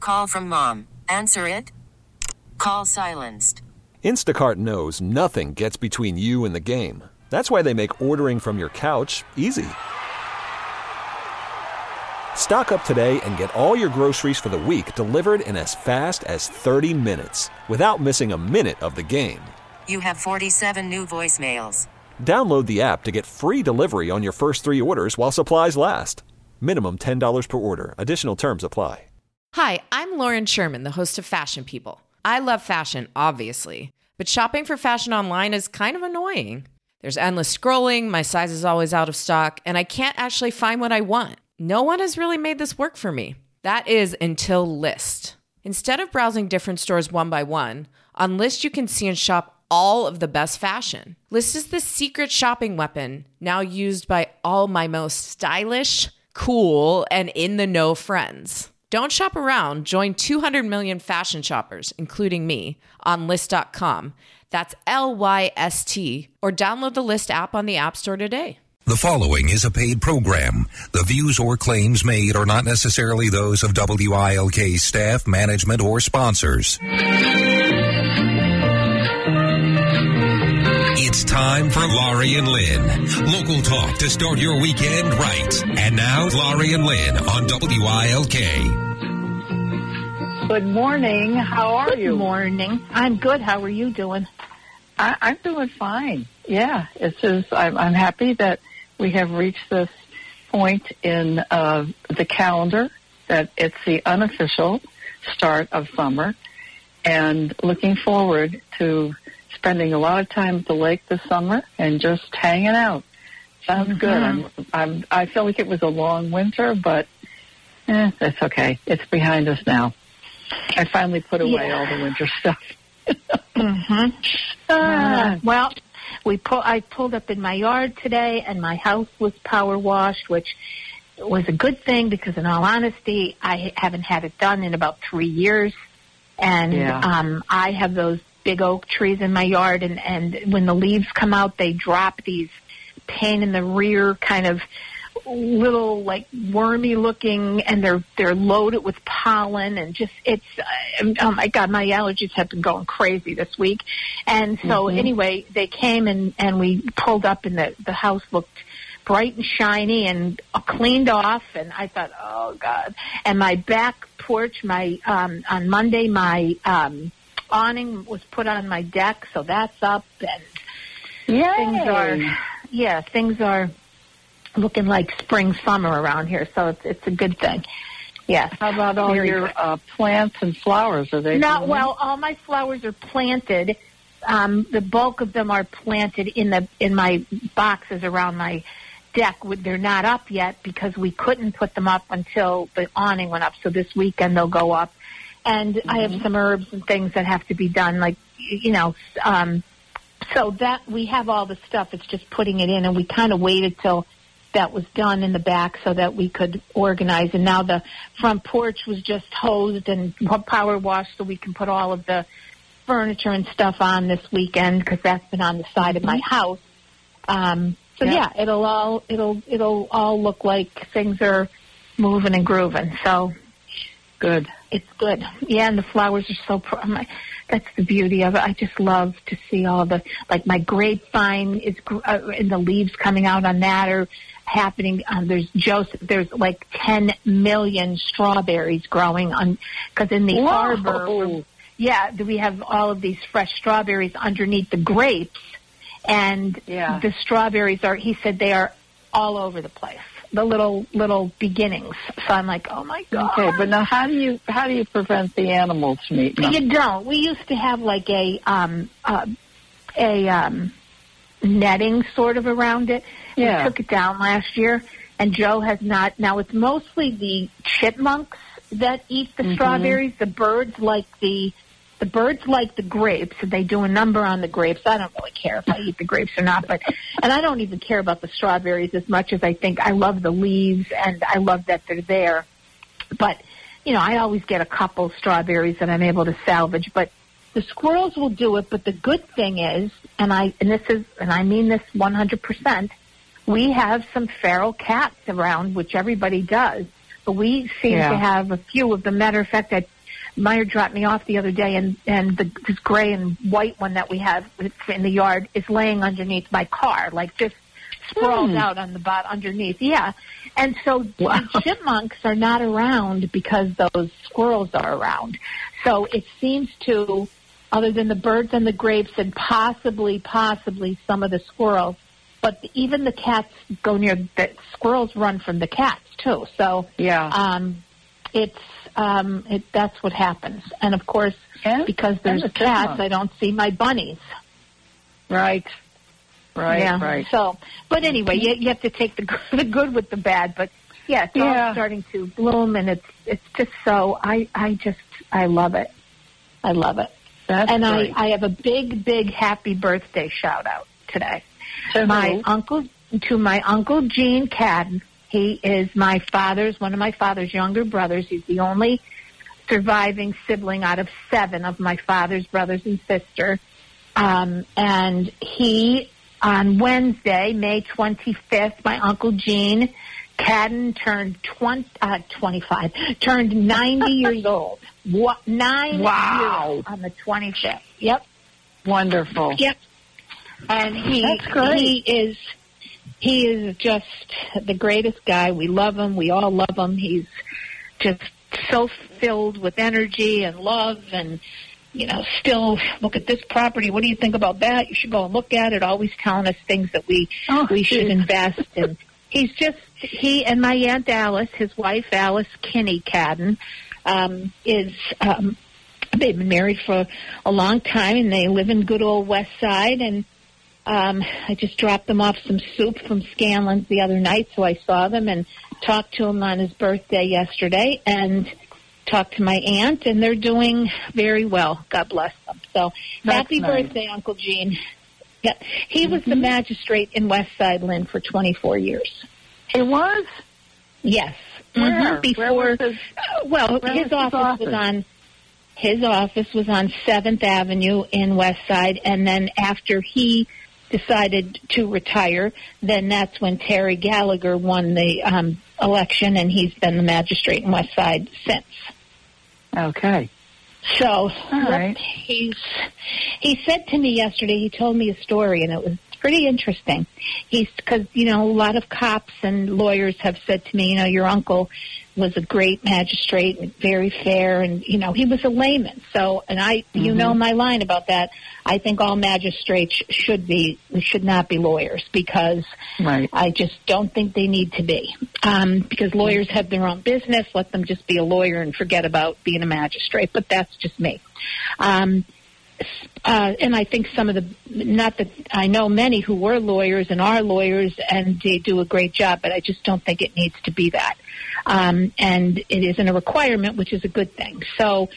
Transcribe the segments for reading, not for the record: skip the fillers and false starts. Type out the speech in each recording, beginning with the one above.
call from mom. Answer it. Call silenced. Instacart knows nothing gets between you and the game. That's why they make ordering from your couch easy. Stock up today and get all your groceries for the week delivered in as fast as 30 minutes without missing a minute of the game. You have 47 new voicemails. Download the app to get free delivery on your first 3 orders while supplies last. Minimum $10 per order. Additional terms apply. Hi, I'm Lauren Sherman, the host of Fashion People. I love fashion, obviously, but shopping for fashion online is kind of annoying. There's endless scrolling, my size is always out of stock, and I can't actually find what I want. No one has really made this work for me. That is until Lyst. Instead of browsing different stores one by one, on Lyst you can see and shop all of the best fashion. Lyst is the secret shopping weapon now used by all my most stylish, cool, and in-the-know friends. Don't shop around. Join 200 million fashion shoppers, including me, on Lyst.com. That's Lyst, or download the Lyst app on the App Store today. The following is a paid program. The views or claims made are not necessarily those of WILK staff, management, or sponsors. It's time for Laurie and Lynn. Local talk to start your weekend right. And now, Laurie and Lynn on WILK. Good morning. How are you? Good morning. I'm good. How are you doing? I'm doing fine. Yeah, I'm happy that we have reached this point in the calendar that it's the unofficial start of summer, and looking forward to spending a lot of time at the lake this summer and just hanging out. Sounds good. I feel like it was a long winter, but that's okay. It's behind us now. I finally put away all the winter stuff. Well, I pulled up in my yard today, and my house was power washed, which was a good thing because, in all honesty, I haven't had it done in about 3 years. And I have those big oak trees in my yard, and when the leaves come out, they drop these pain in the rear kind of little, like, wormy looking, and they're loaded with pollen, and just oh my God, my allergies have been going crazy this week. And so anyway, they came and we pulled up, and the house looked bright and shiny and cleaned off, and I thought, oh God. And my back porch, on Monday, my awning was put on my deck, so that's up, and things are looking like spring, summer around here, so it's a good thing. Yes. How about all your plants and flowers? Are they? Not well. All my flowers are planted. The bulk of them are planted in my boxes around my deck. They're not up yet because we couldn't put them up until the awning went up. So this weekend they'll go up. And I have some herbs and things that have to be done, like, so that we have all the stuff. It's just putting it in, and we kind of waited till that was done in the back so that we could organize. And now the front porch was just hosed and power washed so we can put all of the furniture and stuff on this weekend because that's been on the side of my house. It'll all look like things are moving and grooving. So good. It's good. Yeah, and the flowers are so that's the beauty of it. I just love to see all the, like, my grapevine is, and the leaves coming out on that are happening. There's like 10 million strawberries growing on, because in the arbor, we have all of these fresh strawberries underneath the grapes, and the strawberries he said they are all over the place. The little beginnings. So I'm like, oh my God. Okay, but now how do you prevent the animals from eating them? You don't. We used to have like a netting sort of around it. Yeah. We took it down last year, and Joe has not. Now it's mostly the chipmunks that eat the strawberries. The birds like the grapes, and they do a number on the grapes. I don't really care if I eat the grapes or not, and I don't even care about the strawberries as much as I think I love the leaves, and I love that they're there. But, I always get a couple strawberries that I'm able to salvage, but the squirrels will do it. But the good thing is, and I mean this 100%, we have some feral cats around, which everybody does, but we seem to have a few of them. Matter of fact, Meyer dropped me off the other day, and this gray and white one that we have in the yard is laying underneath my car, like just sprawled out on the bottom underneath. Yeah. And so the chipmunks are not around because those squirrels are around. So it seems to, other than the birds and the grapes and possibly some of the squirrels, but even the cats go near, the squirrels run from the cats too. So that's what happens. And of course, because there's cats, I don't see my bunnies. Right. So, but anyway, you have to take the good with the bad. But yeah, it's all starting to bloom, and it's just so I love it. I love it. That's and great. I have a big happy birthday shout out today. To my uncle Gene Cadden. He is one of my father's younger brothers. He's the only surviving sibling out of 7 of my father's brothers and sister. And he, on Wednesday, May 25th, my Uncle Gene Cadden turned 90 years old. 9 years on the 25th. Yep. Wonderful. Yep. And That's great. he is just the greatest guy. We love him. We all love him. He's just so filled with energy and love and, still look at this property. What do you think about that? You should go and look at it. Always telling us things that we should invest in. He and my Aunt Alice, his wife, Alice Kinney Cadden, they've been married for a long time, and they live in good old West Side. And I just dropped them off some soup from Scanlon's the other night, so I saw them and talked to him on his birthday yesterday, and talked to my aunt, and they're doing very well. God bless them. So happy birthday, Uncle Gene. Yeah, he was the magistrate in West Side, Lynn, for 24 years. He was? Yes. Where? Before, Where was his office was on. His office was on 7th Avenue in West Side, and then after he decided to retire, then that's when Terry Gallagher won the election, and he's been the magistrate in West Side since. Okay. So all right. He said to me yesterday, he told me a story, and it was pretty interesting. Because, a lot of cops and lawyers have said to me, your uncle was a great magistrate, very fair, and, he was a layman. So, and my line about that, I think all magistrates should not be lawyers, because I just don't think they need to be. Because lawyers have their own business, let them just be a lawyer and forget about being a magistrate, but that's just me. And I think not that I know many who were lawyers and are lawyers, and they do a great job, but I just don't think it needs to be that. And it isn't a requirement, which is a good thing. So,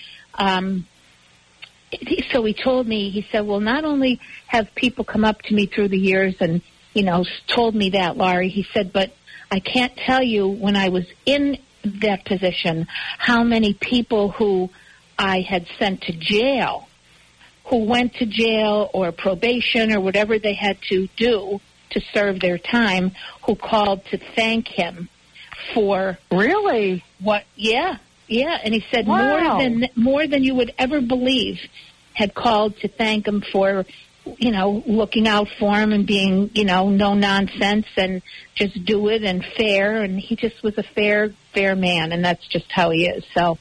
so he told me, he said, well, not only have people come up to me through the years and, told me that, Laurie, he said, but I can't tell you when I was in that position how many people who I had sent to jail, who went to jail or probation or whatever they had to do to serve their time, who called to thank him for really what? Yeah. And he said more than you would ever believe had called to thank him for, looking out for him and being, no nonsense and just do it and fair. And he just was a fair man, and that's just how he is. So,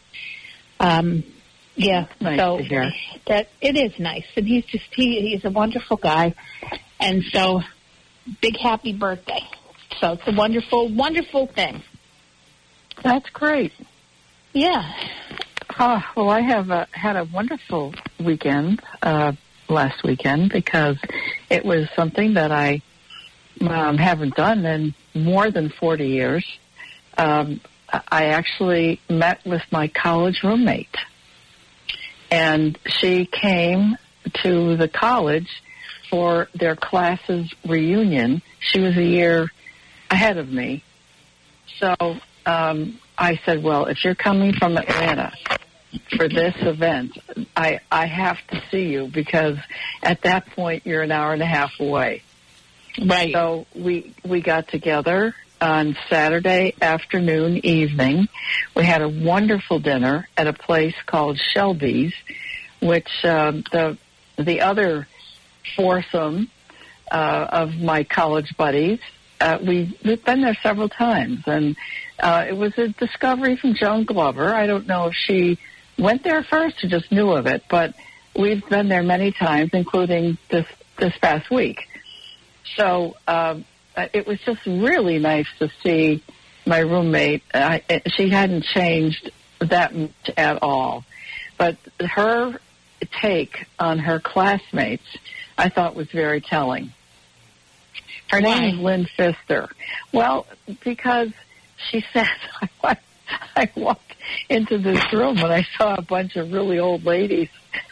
yeah, nice so to hear. That it is nice, and he's a wonderful guy, and so big happy birthday. So it's a wonderful, wonderful thing. That's great. Yeah. Well, I have had a wonderful weekend last weekend, because it was something that I haven't done in more than 40 years. I actually met with my college roommate, and she came to the college for their class's reunion. She was a year ahead of me. So I said, well, if you're coming from Atlanta for this event, I have to see you, because at that point you're an hour and a half away. Right. So we got together, on Saturday afternoon, evening. We had a wonderful dinner at a place called Shelby's, which the other foursome of my college buddies, we've been there several times, and it was a discovery from Joan Glover. I don't know if she went there first or just knew of it, but we've been there many times, including this past week. So it was just really nice to see my roommate. She hadn't changed that much at all, but her take on her classmates I thought was very telling. Her name is Lynn Pfister. Well, because she said, I walked into this room and I saw a bunch of really old ladies.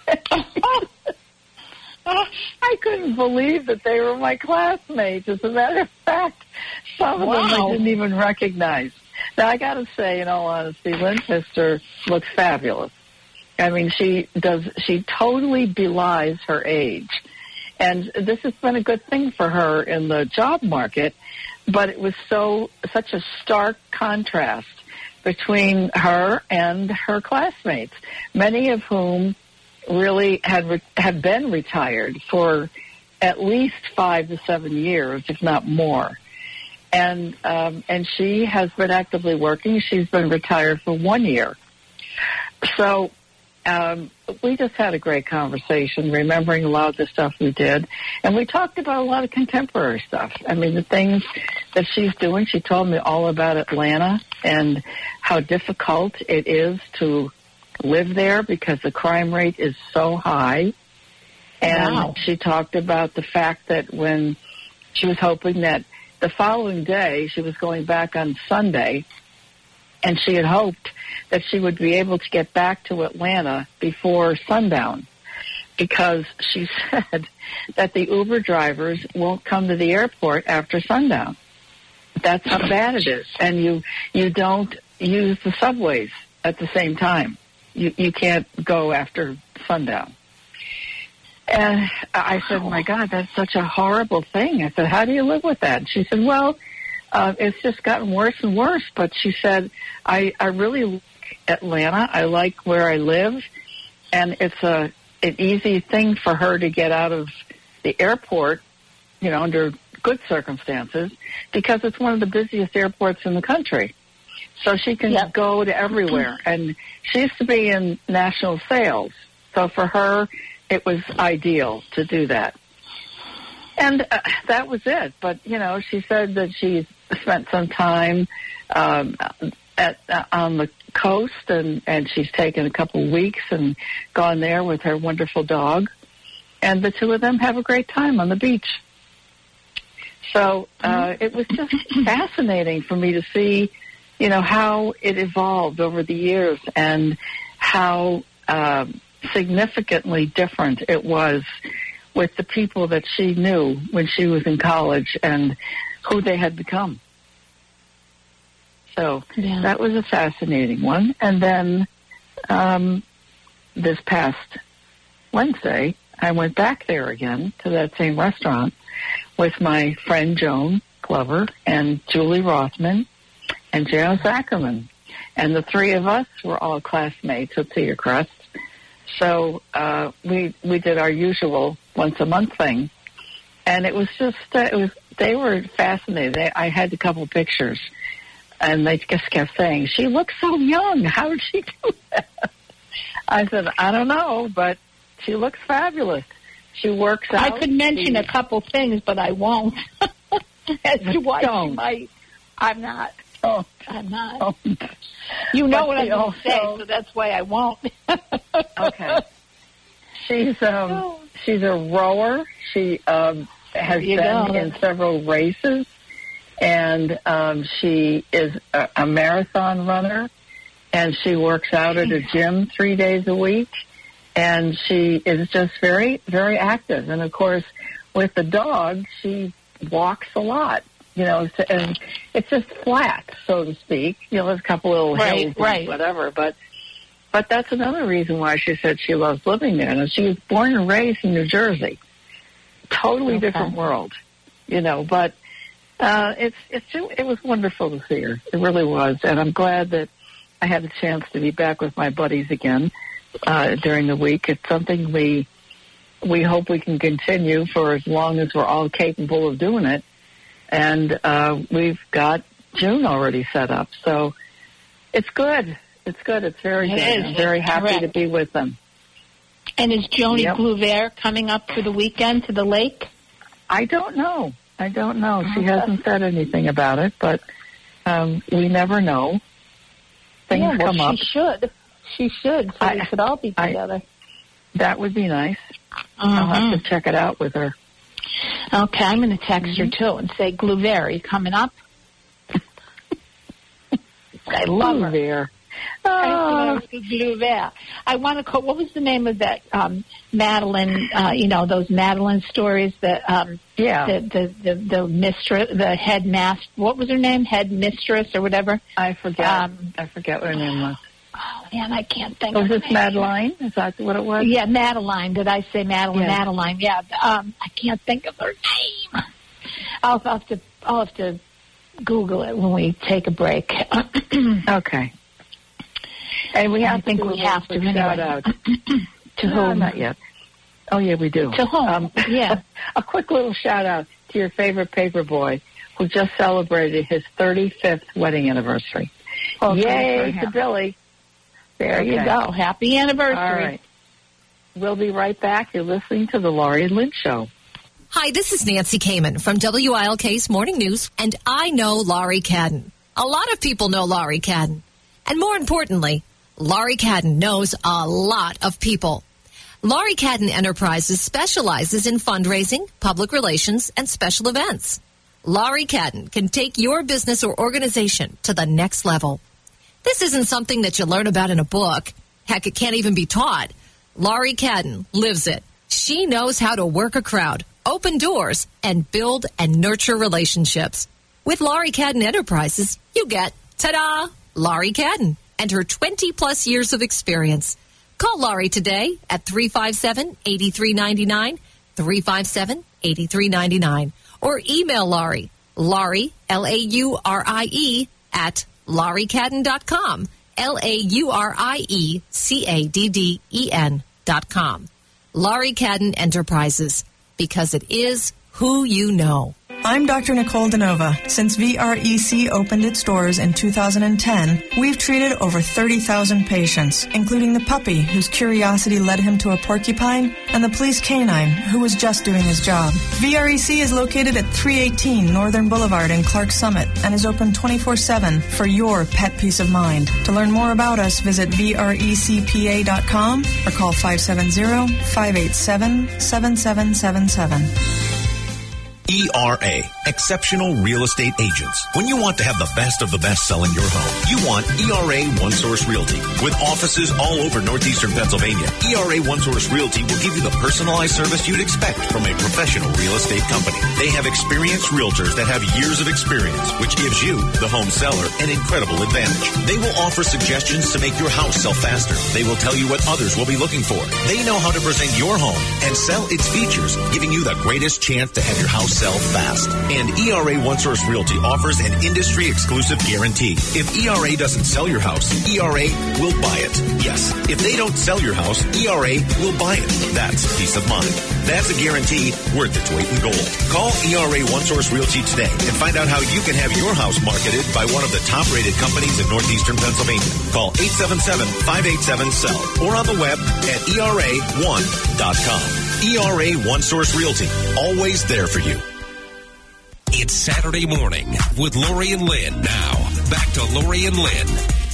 I couldn't believe that they were my classmates. As a matter of fact, some of them I didn't even recognize. Now, I got to say, in all honesty, Lynn Pfister looks fabulous. I mean, she totally belies her age. And this has been a good thing for her in the job market, but it was such a stark contrast between her and her classmates, many of whom really had been retired for at least 5 to 7 years, if not more. And she has been actively working. She's been retired for 1 year. So we just had a great conversation, remembering a lot of the stuff we did. And we talked about a lot of contemporary stuff. I mean, the things that she's doing. She told me all about Atlanta and how difficult it is to live there because the crime rate is so high. And she talked about the fact that when she was hoping that the following day, she was going back on Sunday, and she had hoped that she would be able to get back to Atlanta before sundown, because she said that the Uber drivers won't come to the airport after sundown. That's how bad it is. And you don't use the subways at the same time. You can't go after sundown. And I said, my God, that's such a horrible thing. I said, how do you live with that? And she said, well, it's just gotten worse and worse. But she said, I really like Atlanta. I like where I live. And it's an easy thing for her to get out of the airport, under good circumstances, because it's one of the busiest airports in the country. So she can go to everywhere. And she used to be in national sales. So for her, it was ideal to do that. And that was it. But, she said that she's spent some time on the coast, and she's taken a couple of weeks and gone there with her wonderful dog. And the two of them have a great time on the beach. So it was just fascinating for me to see, how it evolved over the years and how significantly different it was with the people that she knew when she was in college and who they had become. So that was a fascinating one. And then this past Wednesday, I went back there again to that same restaurant with my friend Joan Glover and Julie Rothman and J.O. Zackerman. And the three of us were all classmates at Cedar Crest. So we did our usual once-a-month thing. And it was just, they were fascinated. I had a couple pictures. And they just kept saying, she looks so young. How did she do that? I said, I don't know, but she looks fabulous. She works out. I could mention a couple things, but I won't. As to why she might. I'm not. Oh. I'm not. Oh. You know what I'm going to say, so that's why I won't. Okay. She's a rower. She has been in several races. And she is a marathon runner, and she works out at a gym 3 days a week, and she is just very, very active. And, of course, with the dog, she walks a lot, and it's just flat, so to speak. There's a couple little hills and whatever, but that's another reason why she said she loves living there. And she was born and raised in New Jersey. Totally different world, but It was wonderful to see her. It really was, and I'm glad that I had a chance to be back with my buddies again during the week. It's something we hope we can continue for as long as we're all capable of doing it. And we've got June already set up, so it's good. It's good. It's very good. I'm very happy to be with them. And is Joni Glover coming up for the weekend to the lake? I don't know. She hasn't said anything about it, but we never know. Things come up. She should. So we could all be together. That would be nice. I'll have to check it out with her. Okay, I'm going to text her, too, and say, Glover, are you coming up? I love her. Glover. I want to call, what was the name of that Madeline, those Madeline stories that, the mistress, the headmaster, what was her name? Headmistress or whatever? I forget what her name was. Oh, man, I can't think of it. Was this Madeline? Is that what it was? Yeah, Madeline. Did I say Madeline? Yeah. Madeline, yeah. I can't think of her name. I'll have to Google it when we take a break. Okay. And we have to shout out. To whom? Not yet. Oh, yeah, we do. To whom? Yeah. A quick little shout out to your favorite paper boy who just celebrated his 35th wedding anniversary. Oh, yay to Billy. There you go. Happy anniversary. All right. We'll be right back. You're listening to the Laurie and Lynn Show. Hi, this is Nancy Kamen from WILK's Morning News, and I know Laurie Cadden. A lot of people know Laurie Cadden. And more importantly, Laurie Cadden knows a lot of people. Laurie Cadden Enterprises specializes in fundraising, public relations, and special events. Laurie Cadden can take your business or organization to the next level. This isn't something that you learn about in a book. Heck, it can't even be taught. Laurie Cadden lives it. She knows how to work a crowd, open doors, and build and nurture relationships. With Laurie Cadden Enterprises, you get, ta-da, Laurie Cadden and her 20-plus years of experience. Call Laurie today at 357-8399, 357-8399, or email Laurie, Laurie, at lauriecadden.com, LAURIECADDEN.com. Laurie Cadden Enterprises, because it is who you know. I'm Dr. Nicole DeNova. Since VREC opened its doors in 2010, we've treated over 30,000 patients, including the puppy whose curiosity led him to a porcupine, and the police canine who was just doing his job. VREC is located at 318 Northern Boulevard in Clark Summit and is open 24/7 for your pet peace of mind. To learn more about us, visit VRECPA.com or call 570-587-7777. ERA, Exceptional Real Estate Agents. When you want to have the best of the best selling your home, you want ERA One Source Realty. With offices all over northeastern Pennsylvania, ERA One Source Realty will give you the personalized service you'd expect from a professional real estate company. They have experienced realtors that have years of experience, which gives you, the home seller, an incredible advantage. They will offer suggestions to make your house sell faster. They will tell you what others will be looking for. They know how to present your home and sell its features, giving you the greatest chance to have your house sell fast. And ERA One Source Realty offers an industry-exclusive guarantee. If ERA doesn't sell your house, ERA will buy it. Yes, if they don't sell your house, ERA will buy it. That's peace of mind. That's a guarantee worth its weight in gold. Call ERA One Source Realty today and find out how you can have your house marketed by one of the top-rated companies in northeastern Pennsylvania. Call 877-587-SELL or on the web at ERA1.com. ERA One Source Realty, always there for you. It's Saturday morning with Laurie and Lynn. Now, back to Laurie and Lynn.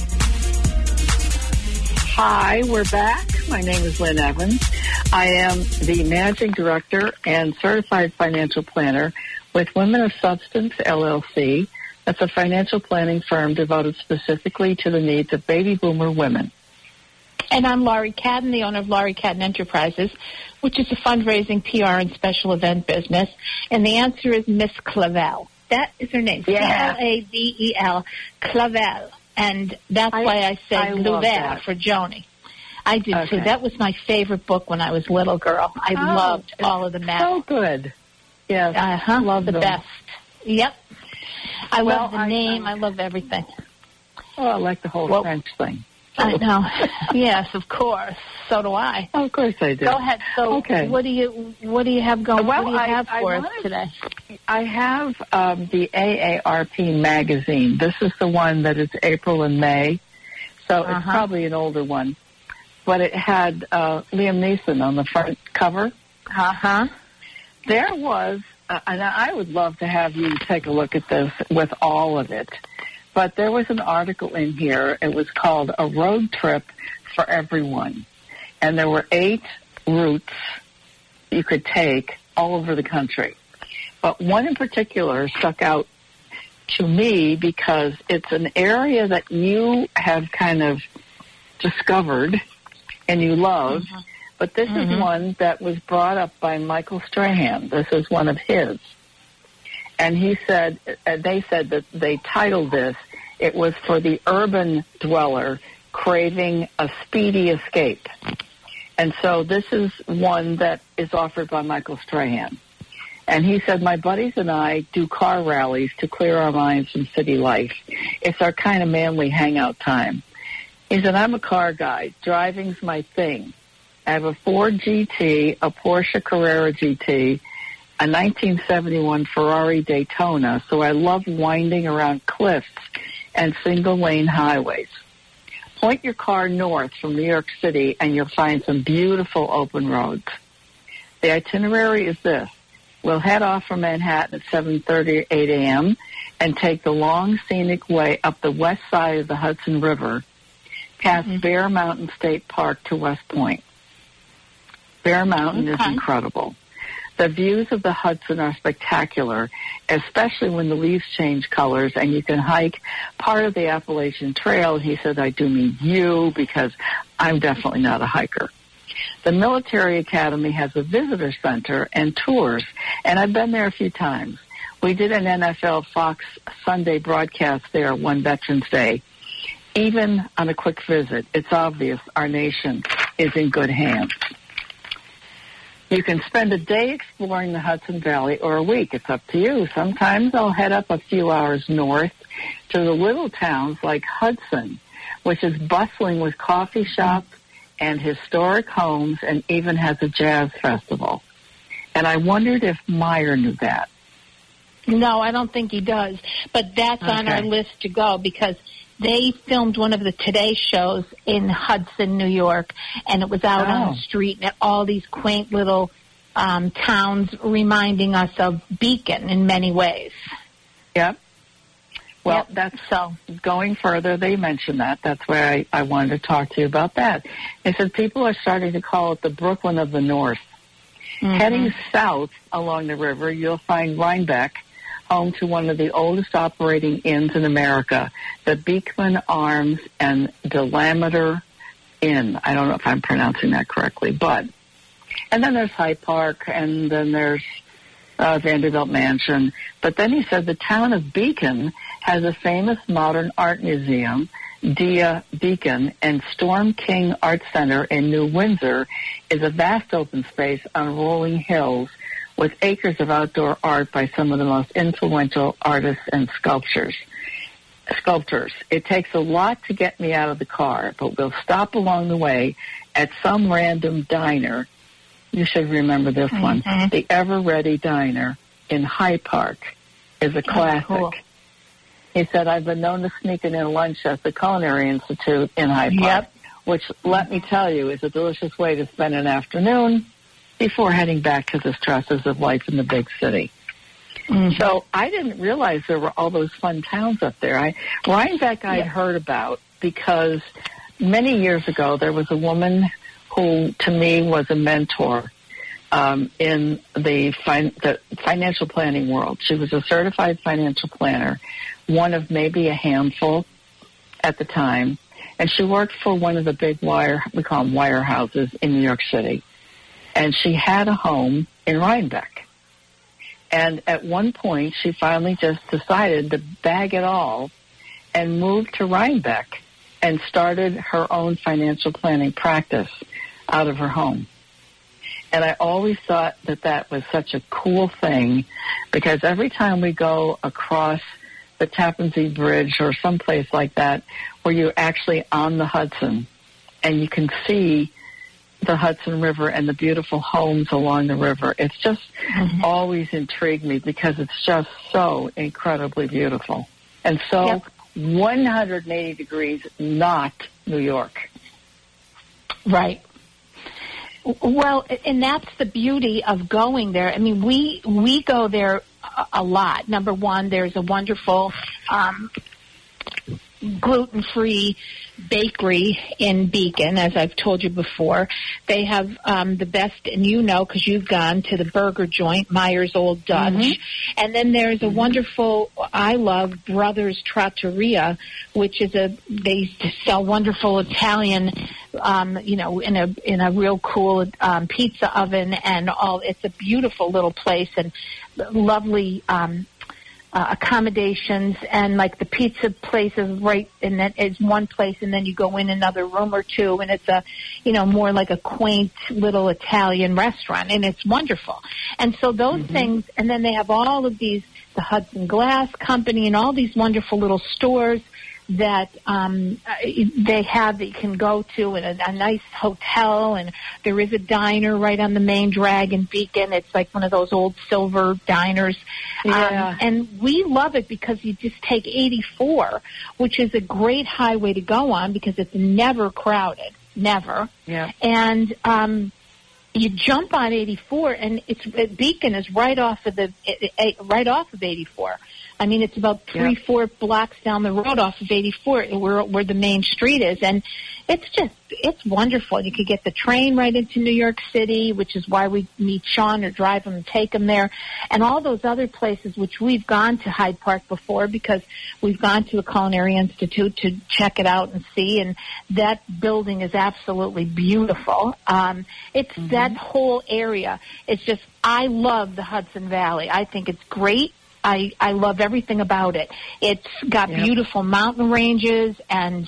Hi, we're back. My name is Lynn Evans. I am the Managing Director and Certified Financial Planner with Women of Substance, LLC. That's a financial planning firm devoted specifically to the needs of baby boomer women. And I'm Laurie Cadden, the owner of Laurie Cadden Enterprises, which is a fundraising, PR, and special event business. And the answer is Miss Clavel. That is her name. Yeah. Clavel. Clavel. And that's why I said Glover for Joni. I did, too. That was my favorite book when I was a little girl. I loved all of the math. So good. Yes. Love the best. Yep. I Well, love the name. I love everything. Oh, I like the whole French thing. I know. Yes, of course. So do I. Oh, of course I do. Go ahead. So, okay. What do you have going? Well, what do you have for us today? I have the AARP magazine. This is the one that is April and May, so it's probably an older one. But it had Liam Neeson on the front cover. There was, and I would love to have you take a look at this with all of it. But there was an article in here. It was called A Road Trip for Everyone. And there were 8 routes you could take all over the country. But one in particular stuck out to me because it's an area that you have kind of discovered and you love. But this is one that was brought up by Michael Strahan. This is one of his. And he said, they said that they titled this, it was for the urban dweller craving a speedy escape. And so this is one that is offered by Michael Strahan. And he said, my buddies and I do car rallies to clear our minds from city life. It's our kind of manly hangout time. He said, I'm a car guy. Driving's my thing. I have a Ford GT, a Porsche Carrera GT, a 1971 Ferrari Daytona, so I love winding around cliffs and single-lane highways. Point your car north from New York City, and you'll find some beautiful open roads. The itinerary is this. We'll head off from Manhattan at 7:30 or 8 a.m. and take the long, scenic way up the west side of the Hudson River, past Bear Mountain State Park to West Point. Bear Mountain is incredible. The views of the Hudson are spectacular, especially when the leaves change colors and you can hike part of the Appalachian Trail. He said, I do mean you because I'm definitely not a hiker. The Military Academy has a visitor center and tours, and I've been there a few times. We did an NFL Fox Sunday broadcast there one Veterans Day. Even on a quick visit, it's obvious our nation is in good hands. You can spend a day exploring the Hudson Valley or a week. It's up to you. Sometimes I'll head up a few hours north to the little towns like Hudson, which is bustling with coffee shops and historic homes and even has a jazz festival. And I wondered if Meyer knew that. No, I don't think he does. But that's on our list to go because they filmed one of the Today shows in Hudson, New York, and it was out on the street and all these quaint little towns reminding us of Beacon in many ways. Yep. Well, that's so. Going further, they mentioned that. That's why I wanted to talk to you about that. They said people are starting to call it the Brooklyn of the North. Heading south along the river, you'll find Rhinebeck, home to one of the oldest operating inns in America, the Beekman Arms and Delameter Inn. I don't know if I'm pronouncing that correctly, but. And then there's Hyde Park, and then there's Vanderbilt Mansion. But then he said the town of Beacon has a famous modern art museum, Dia Beacon, and Storm King Art Center in New Windsor is a vast open space on rolling hills with acres of outdoor art by some of the most influential artists and sculptors. It takes a lot to get me out of the car, but we'll stop along the way at some random diner. You should remember this one. The Ever Ready Diner in Hyde Park is a classic. Cool. He said, I've been known to sneak in lunch at the Culinary Institute in Hyde Park, which, let me tell you, is a delicious way to spend an afternoon before heading back to the stresses of life in the big city. So I didn't realize there were all those fun towns up there. Rhinebeck I had heard about because many years ago there was a woman who, to me, was a mentor in the financial planning world. She was a certified financial planner, one of maybe a handful at the time, and she worked for one of the big we call them wirehouses in New York City. And she had a home in Rhinebeck. And at one point, she finally just decided to bag it all and moved to Rhinebeck and started her own financial planning practice out of her home. And I always thought that was such a cool thing, because every time we go across the Tappan Zee Bridge or someplace like that where you're actually on the Hudson and you can see the Hudson River and the beautiful homes along the river, it's just always intrigued me because it's just so incredibly beautiful. And so 180 degrees, not New York. Right. Well, and that's the beauty of going there. I mean, we go there a lot. Number one, there's a wonderful gluten-free bakery in Beacon, as I've told you before. They have the best, and you know because you've gone to the burger joint, Meyer's Old Dutch. And then there's a wonderful, I love, Brothers Trattoria, which is they sell wonderful Italian, in a real cool pizza oven and all. It's a beautiful little place and lovely accommodations, and like the pizza place is right, and that is one place, and then you go in another room or two, and it's a, more like a quaint little Italian restaurant, and it's wonderful. And so those things, and then they have all of these, the Hudson Glass Company, and all these wonderful little stores that they have that you can go to, and a nice hotel, and there is a diner right on the main drag in Beacon. It's like one of those old silver diners. And we love it because you just take 84, which is a great highway to go on because it's never crowded, never. Yeah. And you jump on 84, and Beacon is right off of 84. I mean, it's about 3-4 blocks down the road off of 84 where the main street is. And it's wonderful. You could get the train right into New York City, which is why we meet Sean or drive him and take him there. And all those other places, which we've gone to Hyde Park before because we've gone to the Culinary Institute to check it out and see. And that building is absolutely beautiful. It's that whole area. It's just, I love the Hudson Valley. I think it's great. I love everything about it. It's got beautiful mountain ranges, and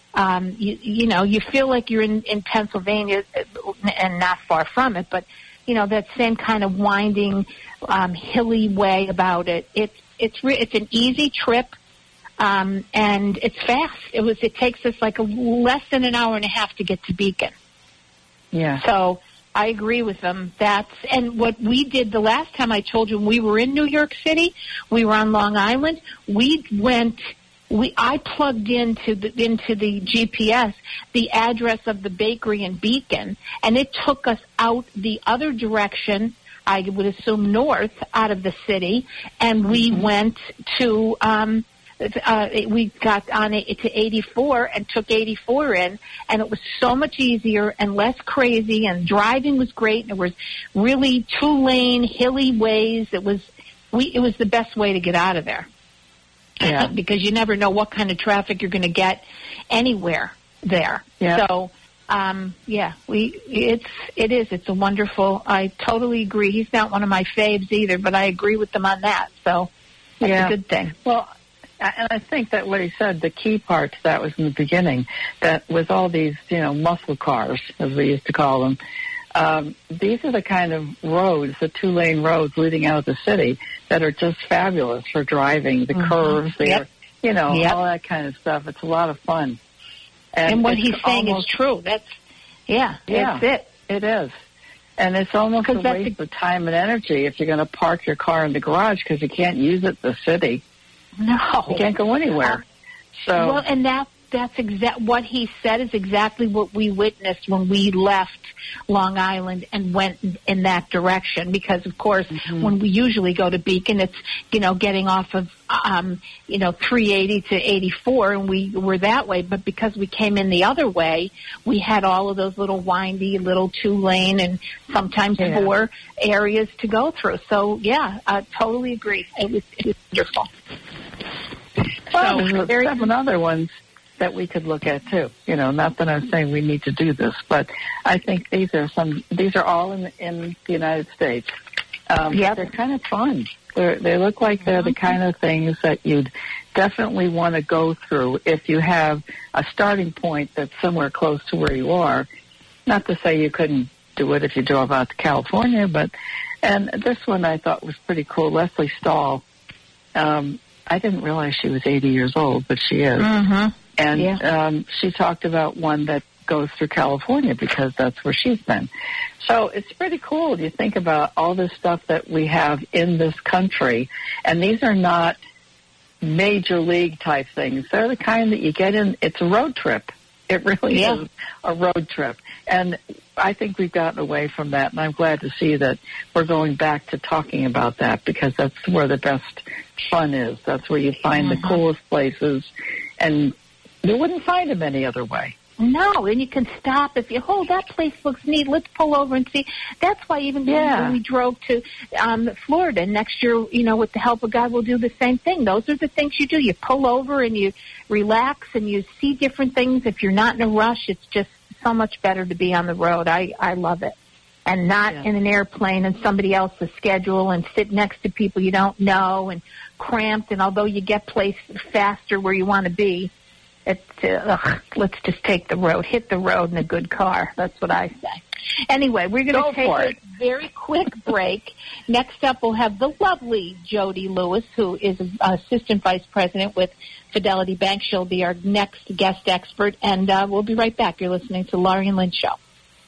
you feel like you're in Pennsylvania, and not far from it. But that same kind of winding, hilly way about it. It's an easy trip, and it's fast. It takes us like less than an hour and a half to get to Beacon. Yeah. So I agree with them. And what we did the last time I told you, when we were in New York City, we were on Long Island. I plugged into the GPS the address of the bakery in Beacon, and it took us out the other direction. I would assume north out of the city, and we went to. We got on it to 84 and took 84 in, and it was so much easier and less crazy, and driving was great, and it was really 2-lane hilly ways. It was the best way to get out of there. Yeah. Because you never know what kind of traffic you're going to get anywhere there. Yeah. So it's a wonderful, I totally agree. He's not one of my faves either, but I agree with them on that. So it's a good thing. Well, and I think that what he said, the key part to that was in the beginning, that with all these, muscle cars, as we used to call them, these are the kind of roads, the 2-lane roads leading out of the city that are just fabulous for driving. The curves, all that kind of stuff. It's a lot of fun. And what he's saying is true. That's it. It is. And it's almost a waste of time and energy if you're going to park your car in the garage because you can't use it in the city. No. You can't go anywhere. Well, and that's what he said is exactly what we witnessed when we left Long Island and went in that direction. Because, of course, when we usually go to Beacon, it's, getting off of, 380 to 84, and we were that way. But because we came in the other way, we had all of those little windy, little 2-lane and sometimes 4 areas to go through. So, I totally agree. It was wonderful. Well, there's 7 other ones that we could look at too. Not that I'm saying we need to do this, but I think these are all in the United States. They're kind of fun. They look like they're the kind of things that you'd definitely want to go through if you have a starting point that's somewhere close to where you are. Not to say you couldn't do it if you drove out to California. And this one I thought was pretty cool. Leslie Stahl. I didn't realize she was 80 years old, but she is. Mm-hmm. And she talked about one that goes through California because that's where she's been. So it's pretty cool. You think about all this stuff that we have in this country, and these are not major league type things. They're the kind that you get in. It's a road trip. It really is a road trip. And I think we've gotten away from that, and I'm glad to see that we're going back to talking about that because that's where the best fun is. That's where you find the coolest places, and you wouldn't find them any other way. No, and you can stop. If you, that place looks neat, let's pull over and see. That's why even when we drove to Florida, next year, with the help of God, we'll do the same thing. Those are the things you do. You pull over and you relax and you see different things. If you're not in a rush, it's just so much better to be on the road. I love it. And not in an airplane and somebody else's schedule and sit next to people you don't know and cramped. And although you get placed faster where you want to be, let's just take the road, hit the road in a good car. That's what I say. Anyway, we're going to take a very quick break. Next up, we'll have the lovely Jody Lewis, who is Assistant Vice President with Fidelity Bank. She'll be our next guest expert, and we'll be right back. You're listening to Laurie and Lynn Show.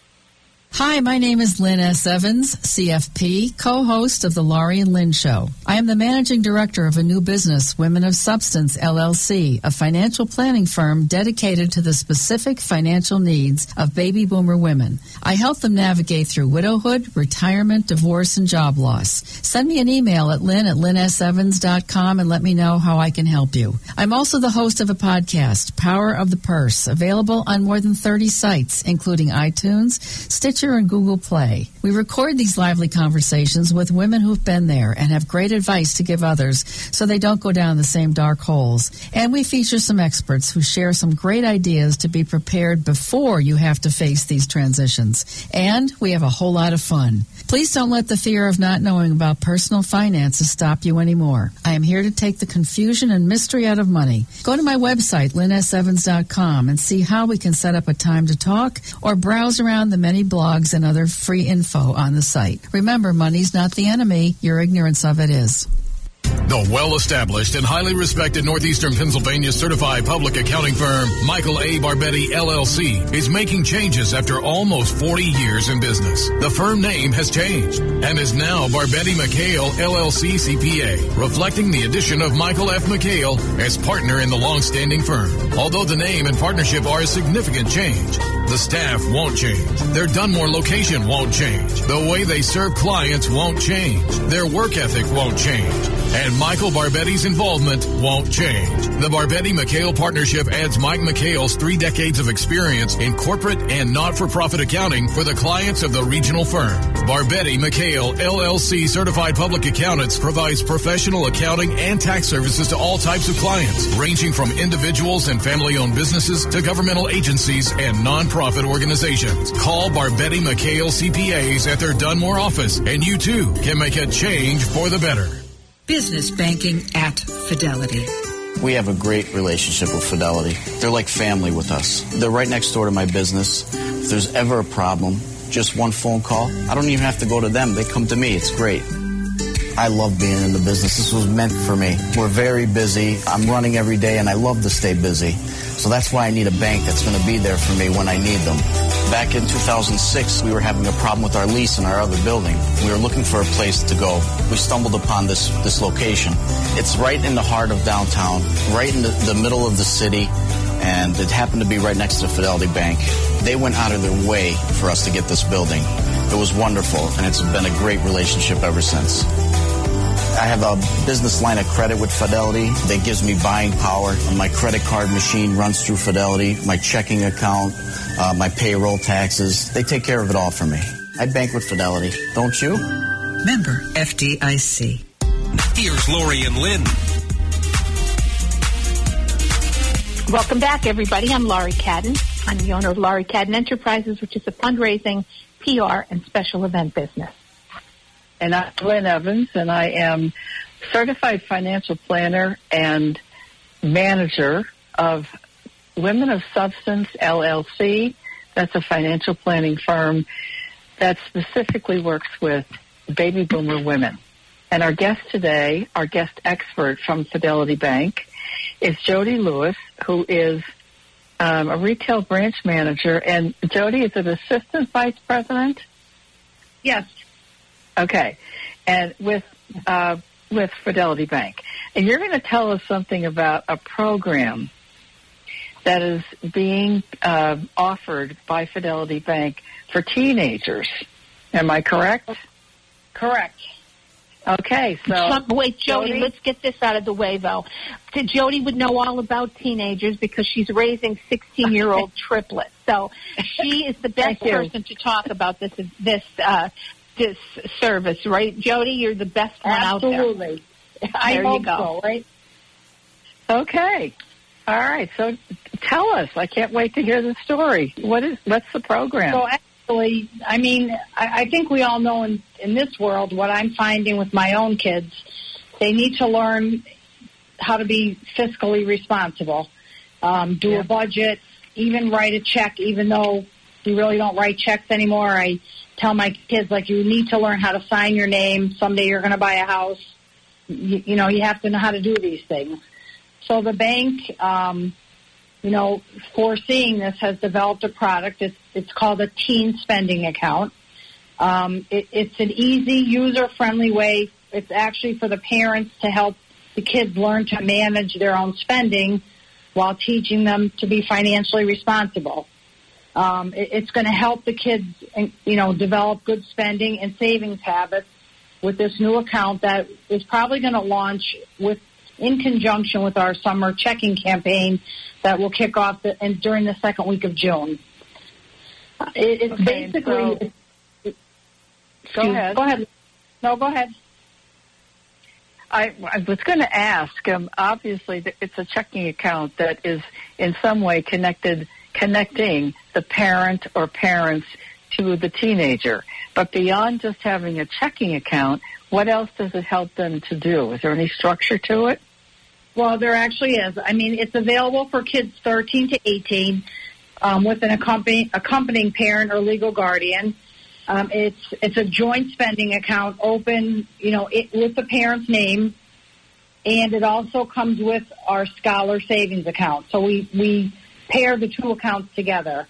Hi, my name is Lynn S. Evans, CFP, co-host of the Laurie and Lynn Show. I am the managing director of a new business, Women of Substance, LLC, a financial planning firm dedicated to the specific financial needs of baby boomer women. I help them navigate through widowhood, retirement, divorce, and job loss. Send me an email at lynn@lynnsevans.com and let me know how I can help you. I'm also the host of a podcast, Power of the Purse, available on more than 30 sites, including iTunes, Stitcher, and Google Play. We record these lively conversations with women who've been there and have great advice to give others so they don't go down the same dark holes. And we feature some experts who share some great ideas to be prepared before you have to face these transitions. And we have a whole lot of fun. Please don't let the fear of not knowing about personal finances stop you anymore. I am here to take the confusion and mystery out of money. Go to my website, lynnsevans.com, and see how we can set up a time to talk or browse around the many blogs and other free info on the site. Remember, money's not the enemy. Your ignorance of it is. The well-established and highly respected Northeastern Pennsylvania certified public accounting firm Michael A. Barbetti, LLC, is making changes after almost 40 years in business. The firm name has changed and is now Barbetti McHale, LLC CPA, reflecting the addition of Michael F. McHale as partner in the long-standing firm. Although the name and partnership are a significant change, the staff won't change. Their Dunmore location won't change. The way they serve clients won't change. Their work ethic won't change. And Michael Barbetti's involvement won't change. The Barbetti McHale partnership adds Mike McHale's 3 decades of experience in corporate and not-for-profit accounting for the clients of the regional firm. Barbetti McHale LLC certified public accountants provides professional accounting and tax services to all types of clients, ranging from individuals and family-owned businesses to governmental agencies and non-profit organizations. Call Barbetti McHale CPAs at their Dunmore office, and you too can make a change for the better. Business banking at Fidelity. We have a great relationship with Fidelity. They're like family with us. They're right next door to my business. If there's ever a problem, just one phone call, I don't even have to go to them. They come to me. It's great. I love being in the business. This was meant for me. We're very busy. I'm running every day, and I love to stay busy. So that's why I need a bank that's going to be there for me when I need them. Back in 2006, we were having a problem with our lease in our other building. We were looking for a place to go. We stumbled upon this location. It's right in the heart of downtown, right in the middle of the city, and it happened to be right next to Fidelity Bank. They went out of their way for us to get this building. It was wonderful, and it's been a great relationship ever since. I have a business line of credit with Fidelity that gives me buying power. My credit card machine runs through Fidelity, my checking account, my payroll taxes. They take care of it all for me. I bank with Fidelity. Don't you? Member FDIC. Here's Laurie and Lynn. Welcome back, everybody. I'm Laurie Cadden. I'm the owner of Laurie Cadden Enterprises, which is a fundraising, PR, and special event business. And I'm Lynn Evans, and I am certified financial planner and manager of Women of Substance, LLC. That's a financial planning firm that specifically works with baby boomer women. And our guest today, our guest expert from Fidelity Bank, is Jody Lewis, who is a retail branch manager. And Jody is an assistant vice president? Yes. Okay. And with Fidelity Bank. And you're going to tell us something about a program that is being offered by Fidelity Bank for teenagers. Am I correct? Correct. Okay, so... Wait, Jody, let's get this out of the way, though. Jody would know all about teenagers because she's raising 16-year-old triplets. So she is the best person to talk about this service, right? Jody, you're the best one out there. Absolutely. I hope so, right? Okay. All right, so tell us. I can't wait to hear the story. What's the program? So actually, I mean, I think we all know in this world what I'm finding with my own kids. They need to learn how to be fiscally responsible, do a budget, even write a check, even though we really don't write checks anymore. I tell my kids, like, you need to learn how to sign your name. Someday you're going to buy a house. You know, you have to know how to do these things. So the bank, foreseeing this, has developed a product. It's called a teen spending account. It's an easy, user-friendly way. It's actually for the parents to help the kids learn to manage their own spending while teaching them to be financially responsible. It's going to help the kids, develop good spending and savings habits with this new account that is probably going to launch in conjunction with our summer checking campaign that will kick off during the second week of June. It's basically... Go ahead. Go ahead. No, go ahead. I was going to ask, obviously, it's a checking account that is in some way connecting the parent or parents to the teenager. But beyond just having a checking account, what else does it help them to do? Is there any structure to it? Well, there actually is. I mean, it's available for kids 13 to 18 with an accompanying parent or legal guardian. It's a joint spending account open, with the parent's name, and it also comes with our Scholar Savings account. So we pair the two accounts together.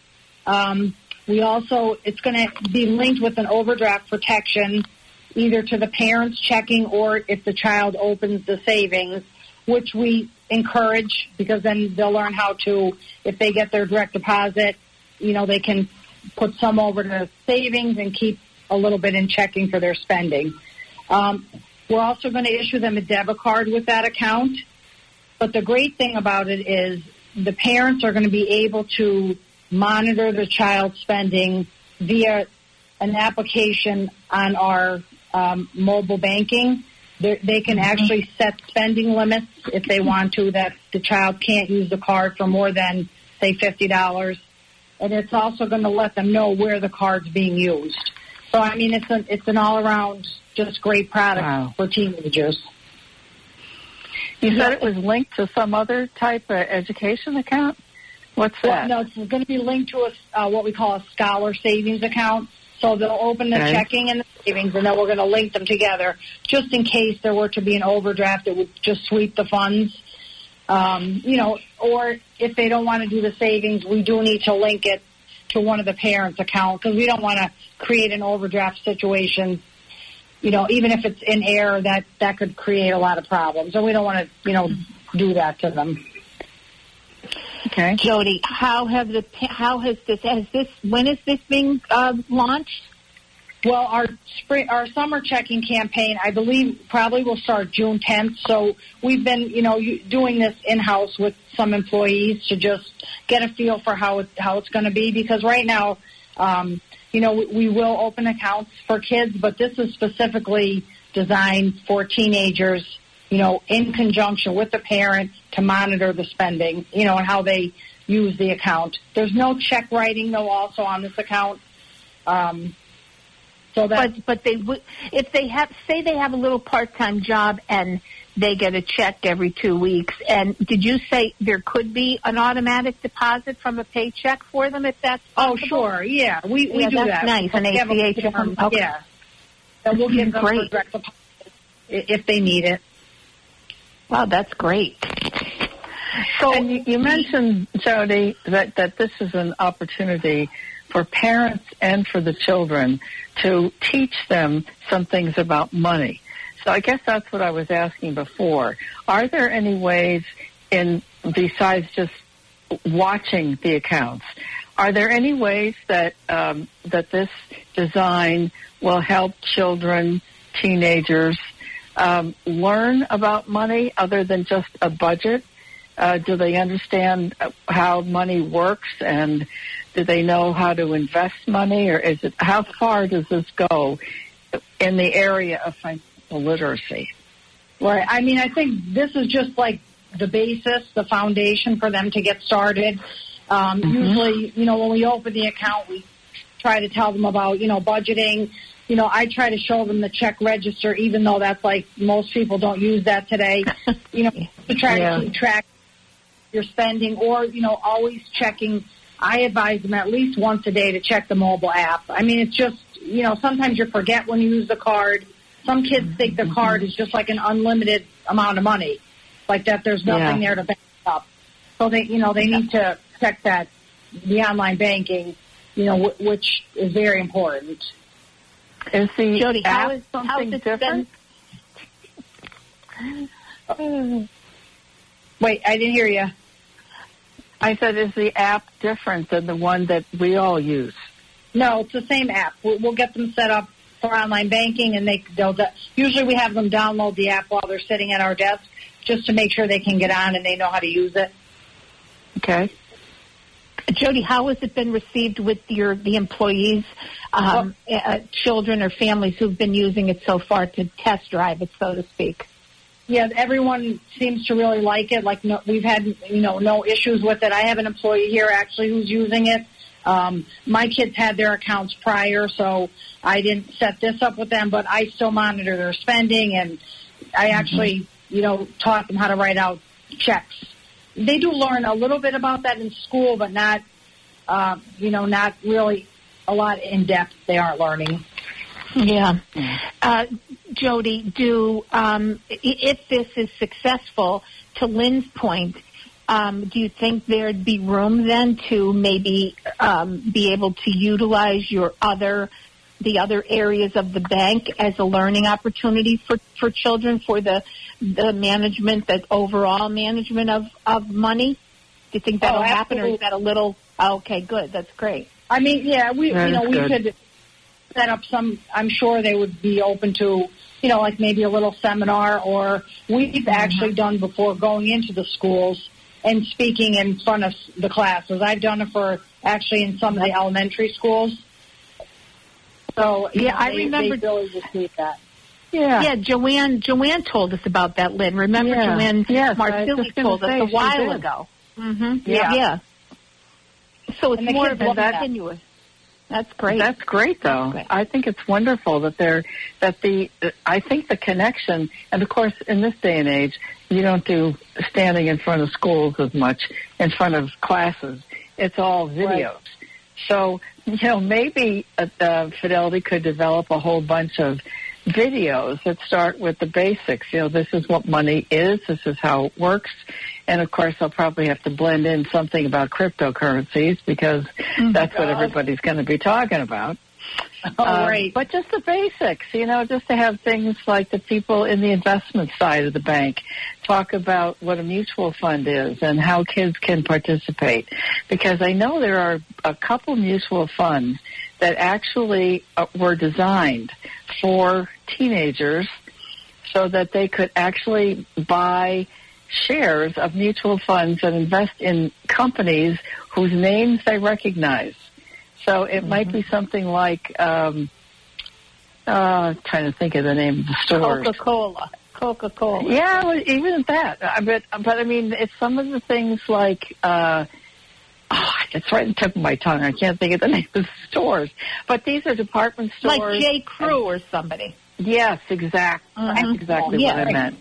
It's going to be linked with an overdraft protection, either to the parent's checking or if the child opens the savings, which we encourage because then they'll learn how to, if they get their direct deposit, they can put some over to savings and keep a little bit in checking for their spending. We're also going to issue them a debit card with that account. But the great thing about it is the parents are going to be able to monitor the child's spending via an application on our mobile banking. They can actually set spending limits if they want to, that the child can't use the card for more than, say, $50. And it's also going to let them know where the card's being used. So, I mean, it's an all-around just great product for teenagers. You said it was linked to some other type of education account? What's that? Well, no, it's going to be linked to what we call a Scholar Savings account. So they'll open the checking and the savings, and then we're going to link them together just in case there were to be an overdraft that would just sweep the funds. Or if they don't want to do the savings, we do need to link it to one of the parents' accounts because we don't want to create an overdraft situation, even if it's in error, that could create a lot of problems. And we don't want to, do that to them. Okay. Jody, when is this being launched? Well, our summer checking campaign, I believe, probably will start June 10th. So we've been, doing this in-house with some employees to just get a feel for how it's going to be. Because right now, we will open accounts for kids, but this is specifically designed for teenagers, in conjunction with the parent to monitor the spending, and how they use the account. There's no check writing, though, also on this account. So that, but they would, if they have, say they have a little part-time job and they get a check every 2 weeks. And did you say there could be an automatic deposit from a paycheck for them if that's possible? Oh, sure. Yeah, we do that's that. Nice. An ACH. Okay. Yeah. And we'll give them Great. a direct deposit if they need it. Wow, that's great. So, and you mentioned, Jody, that this is an opportunity for parents and for the children to teach them some things about money. So I guess that's what I was asking before. Are there any ways, besides just watching the accounts, are there any ways that that this design will help children, teenagers, learn about money other than just a budget? Do they understand how money works, and do they know how to invest money, or how far does this go in the area of financial literacy? Right. I mean, I think this is just like the basis, the foundation for them to get started. Usually, when we open the account, we try to tell them about, budgeting. I try to show them the check register, even though that's like most people don't use that today, to try to keep track of your spending, or, always checking. I advise them at least once a day to check the mobile app. I mean, it's just, sometimes you forget when you use the card. Some kids think the card is just like an unlimited amount of money, like that there's nothing there to back up. So they need to check that, the online banking, which is very important. Is the Jody, app how is something different? Wait, I didn't hear you. I said, is the app different than the one that we all use? No, it's the same app. We'll get them set up for online banking, and usually we have them download the app while they're sitting at our desk, just to make sure they can get on and they know how to use it. Okay. Jody, how has it been received with the employees, children or families who've been using it so far to test drive it, so to speak? Yeah, everyone seems to really like it. Like, we've had, no issues with it. I have an employee here actually who's using it. My kids had their accounts prior, so I didn't set this up with them, but I still monitor their spending, and I actually, taught them how to write out checks. They do learn a little bit about that in school, but not, not really a lot in depth. They aren't learning. Yeah. Jody, if this is successful, to Lynn's point, do you think there'd be room then to maybe be able to utilize the other areas of the bank as a learning opportunity for children, for the management, that overall management of money? Do you think that'll happen, or is that a little? Okay, good. That's great. I mean, yeah, we could set up some. I'm sure they would be open to, like maybe a little seminar, or we've actually done before going into the schools and speaking in front of the classes. I've done it in some of the elementary schools. So I remember they really received that. Yeah, Joanne told us about that, Lynn. Remember, Joanne Marsili told us a while ago. Mm-hmm. Yeah. So it's more of a continuous. That's great. That's great, though. Great. I think it's wonderful I think the connection, and of course, in this day and age, you don't do standing in front of schools as much, in front of classes. It's all videos. Right. So, maybe Fidelity could develop a whole bunch of videos that start with the basics. This is what money is. This is how it works. And, of course, I'll probably have to blend in something about cryptocurrencies, because that's what everybody's going to be talking about. Right. But just the basics, just to have things like the people in the investment side of the bank talk about what a mutual fund is and how kids can participate. Because I know there are a couple mutual funds that actually were designed for teenagers so that they could actually buy shares of mutual funds and invest in companies whose names they recognize. So it might be something like, trying to think of the name of the store. Coca-Cola. Yeah, well, even that. But I mean, it's some of the things like, I it's right on the tip of my tongue. I can't think of the name of the stores. But these are department stores. Like J. Crew or somebody. Yes, exactly. That's exactly what I meant.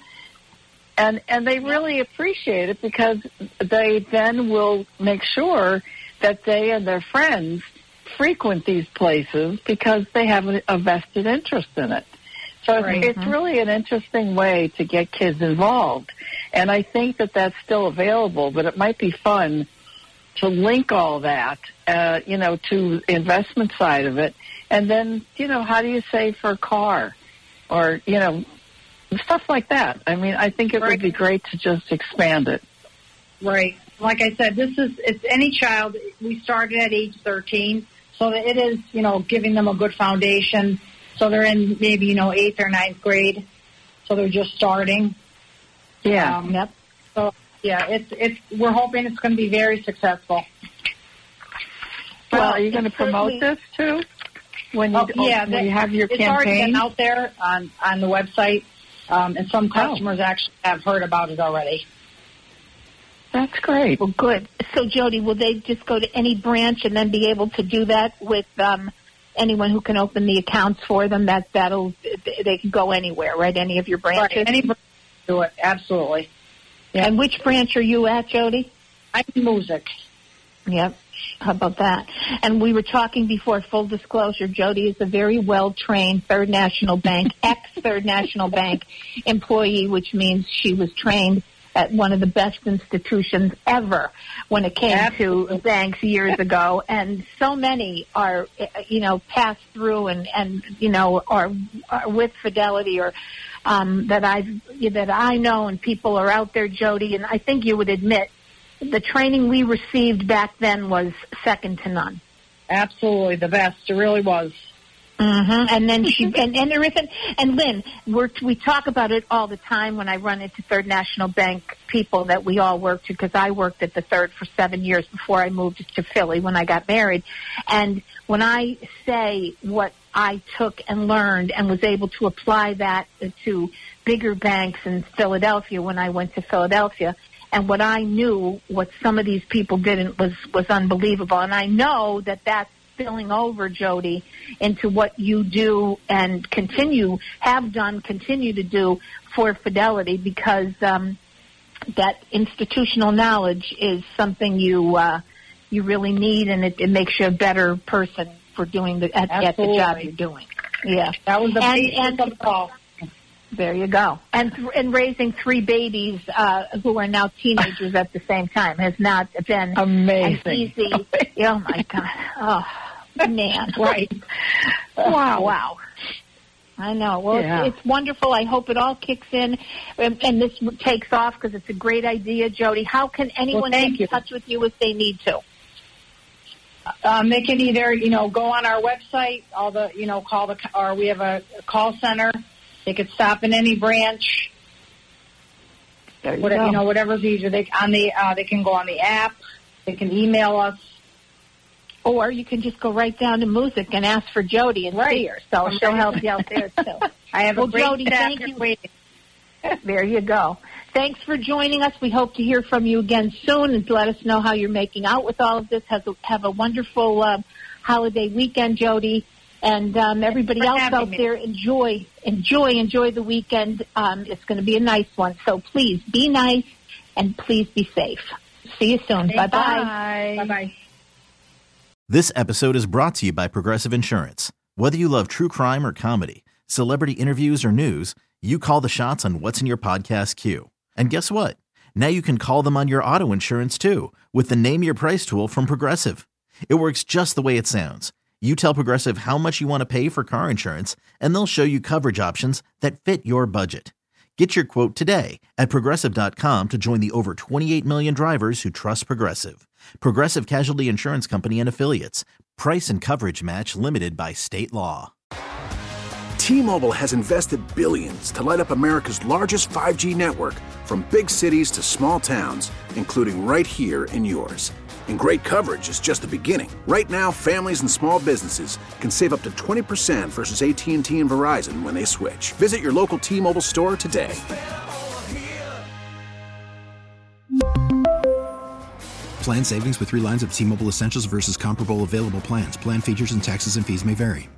And they really appreciate it because they then will make sure that they and their friends frequent these places because they have a vested interest in it. So it's really an interesting way to get kids involved. And I think that that's still available, but it might be fun to link all that, to the investment side of it. And then, how do you save for a car? Or, stuff like that. I mean, I think it would be great to just expand it. Right. Like I said, it's any child. We started at age 13, so that it is, giving them a good foundation. So they're in maybe, 8th or 9th grade. So they're just starting. Yeah. Yep. So, yeah, we're hoping it's going to be very successful. Well, are you going to promote this, too? When you have your campaign? It's already been out there on the website, and some customers actually have heard about it already. That's great. Well, good. So, Jody, will they just go to any branch and then be able to do that with anyone who can open the accounts for them? They can go anywhere, right? Any of your branches? Right. Any branch do it, absolutely. Yeah. And which branch are you at, Jody? I'm in Music. Yep. How about that? And we were talking before, full disclosure, Jody is a very well-trained Third National Bank, ex-Third National Bank employee, which means she was trained at one of the best institutions ever when it came to banks years ago. And so many are, passed through and are with Fidelity or that I know, and people are out there, Jody, and I think you would admit the training we received back then was second to none. Absolutely, the best. It really was. Mm-hmm. And then and there isn't. And Lynn, we talk about it all the time when I run into Third National Bank people that we all work to, because I worked at the Third for 7 years before I moved to Philly when I got married. And when I say what I took and learned and was able to apply that to bigger banks in Philadelphia when I went to Philadelphia, and what I knew, what some of these people didn't, was unbelievable. And I know that that's spilling over, Jody, into what you do and continue to do for Fidelity, because that institutional knowledge is something you really need, and it makes you a better person for doing at the job you're doing. Yeah, that was the basis of the call. There you go. And raising 3 babies who are now teenagers at the same time has not been amazing. An easy. Oh my God! Oh man! Right? Wow! I know. Well, it's wonderful. I hope it all kicks in and this takes off, because it's a great idea, Jody. How can anyone get in touch with you if they need to? They can either go on our website, or we have a call center. They could stop in any branch. Whatever's easier. They can go on the app. They can email us. Or you can just go right down to Music and ask for Jody and see her. So she'll help you out there, too. I have a great Jody, thank you. waiting. There you go. Thanks for joining us. We hope to hear from you again soon, and let us know how you're making out with all of this. Have a wonderful holiday weekend, Jody. And everybody else out there, enjoy the weekend. It's going to be a nice one. So please be nice and please be safe. See you soon. Bye-bye. Bye-bye. This episode is brought to you by Progressive Insurance. Whether you love true crime or comedy, celebrity interviews or news, you call the shots on what's in your podcast queue. And guess what? Now you can call them on your auto insurance too, with the Name Your Price tool from Progressive. It works just the way it sounds. You tell Progressive how much you want to pay for car insurance, and they'll show you coverage options that fit your budget. Get your quote today at Progressive.com to join the over 28 million drivers who trust Progressive. Progressive Casualty Insurance Company and Affiliates. Price and coverage match limited by state law. T-Mobile has invested billions to light up America's largest 5G network, from big cities to small towns, including right here in yours. And great coverage is just the beginning. Right now, families and small businesses can save up to 20% versus AT&T and Verizon when they switch. Visit your local T-Mobile store today. Plan savings with 3 lines of T-Mobile Essentials versus comparable available plans. Plan features and taxes and fees may vary.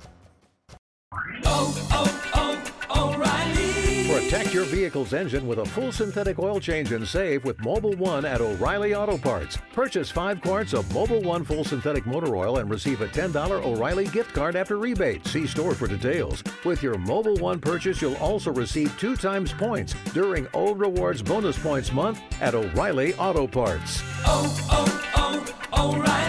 O'Reilly. Protect your vehicle's engine with a full synthetic oil change and save with Mobil 1 at O'Reilly Auto Parts. Purchase 5 quarts of Mobil 1 full synthetic motor oil and receive a $10 O'Reilly gift card after rebate. See store for details. With your Mobil 1 purchase, you'll also receive 2 times points during O Rewards Bonus Points Month at O'Reilly Auto Parts. O'Reilly.